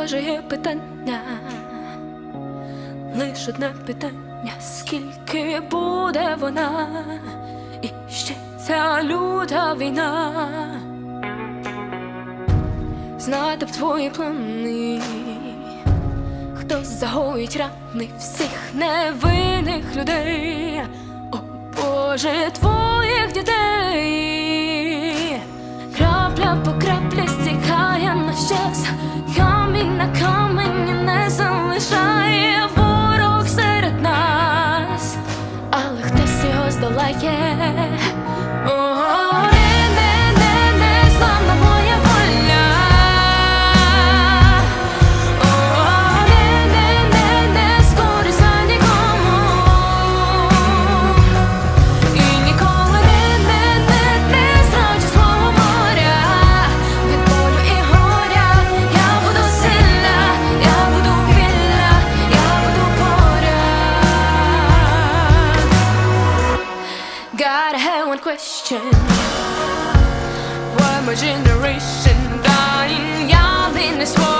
Може є питання, лиш одне питання: скільки буде вона, і ще ця люта війна. Знати б твої плани, хто загоїть рани всіх невинних людей. О Боже, твоїх дітей. Крапля по краплі стікає на щас, камінь на камені не залишає ворог серед нас, але хтось його здолає. Gotta have one question: why my generation dying young in this world?